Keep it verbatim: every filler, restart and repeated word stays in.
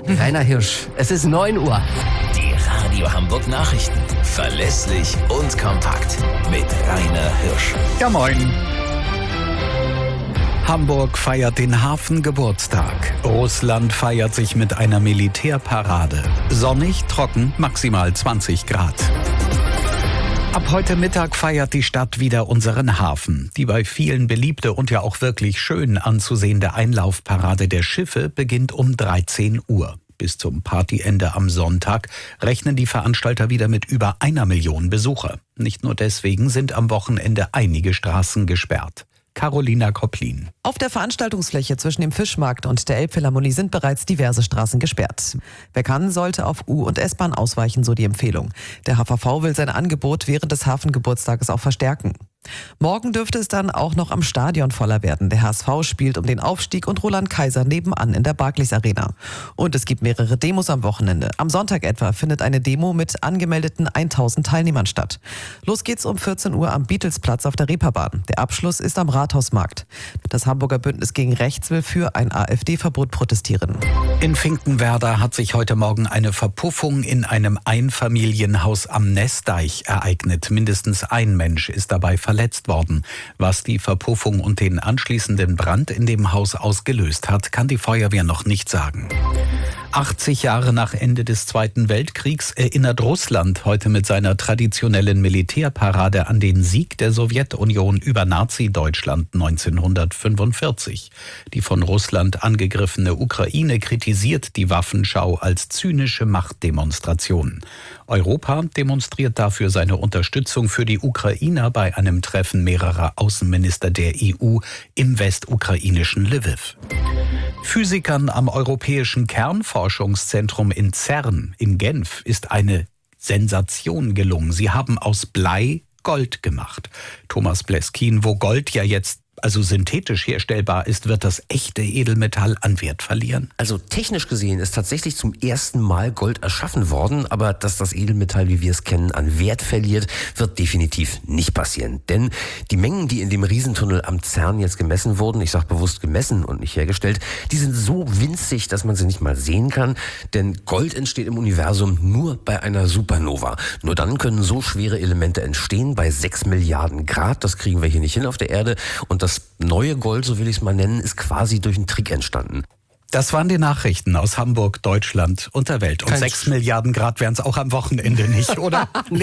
Rainer Hirsch, es ist neun Uhr. Die Radio Hamburg Nachrichten. Verlässlich und kompakt. Mit Rainer Hirsch. Ja, moin. Hamburg feiert den Hafengeburtstag. Russland feiert sich mit einer Militärparade. Sonnig, trocken, maximal zwanzig Grad. Ab heute Mittag feiert die Stadt wieder unseren Hafen. Die bei vielen beliebte und ja auch wirklich schön anzusehende Einlaufparade der Schiffe beginnt um dreizehn Uhr. Bis zum Partyende am Sonntag rechnen die Veranstalter wieder mit über einer Million Besucher. Nicht nur deswegen sind am Wochenende einige Straßen gesperrt. Carolina Kopplin. Auf der Veranstaltungsfläche zwischen dem Fischmarkt und der Elbphilharmonie sind bereits diverse Straßen gesperrt. Wer kann, sollte auf U- und S-Bahn ausweichen, so die Empfehlung. Der H V V will sein Angebot während des Hafengeburtstages auch verstärken. Morgen dürfte es dann auch noch am Stadion voller werden. Der H S V spielt um den Aufstieg und Roland Kaiser nebenan in der Barclays Arena. Und es gibt mehrere Demos am Wochenende. Am Sonntag etwa findet eine Demo mit angemeldeten tausend Teilnehmern statt. Los geht's um vierzehn Uhr am Beatlesplatz auf der Reeperbahn. Der Abschluss ist am Rathausmarkt. Das Hamburger Bündnis gegen Rechts will für ein AfD-Verbot protestieren. In Finkenwerder hat sich heute Morgen eine Verpuffung in einem Einfamilienhaus am Nessdeich ereignet. Mindestens ein Mensch ist dabei verletzt worden. Was die Verpuffung und den anschließenden Brand in dem Haus ausgelöst hat, kann die Feuerwehr noch nicht sagen. achtzig Jahre nach Ende des Zweiten Weltkriegs erinnert Russland heute mit seiner traditionellen Militärparade an den Sieg der Sowjetunion über Nazi-Deutschland neunzehnhundertfünfundvierzig. Die von Russland angegriffene Ukraine kritisiert die Waffenschau als zynische Machtdemonstration. Europa demonstriert dafür seine Unterstützung für die Ukrainer bei einem Treffen mehrerer Außenminister der E U im westukrainischen Lwiw. Physikern am Europäischen Kernforschungszentrum in CERN in Genf ist eine Sensation gelungen. Sie haben aus Blei Gold gemacht. Thomas Bleskin, wo Gold ja jetzt also synthetisch herstellbar ist, wird das echte Edelmetall an Wert verlieren? Also technisch gesehen ist tatsächlich zum ersten Mal Gold erschaffen worden, aber dass das Edelmetall, wie wir es kennen, an Wert verliert, wird definitiv nicht passieren. Denn die Mengen, die in dem Riesentunnel am CERN jetzt gemessen wurden, ich sage bewusst gemessen und nicht hergestellt, die sind so winzig, dass man sie nicht mal sehen kann. Denn Gold entsteht im Universum nur bei einer Supernova. Nur dann können so schwere Elemente entstehen, bei sechs Milliarden Grad. Das kriegen wir hier nicht hin auf der Erde. Und das neue Gold, so will ich es mal nennen, ist quasi durch einen Trick entstanden. Das waren die Nachrichten aus Hamburg, Deutschland und der Welt. Und Kein sechs Milliarden Grad wären es auch am Wochenende nicht, oder?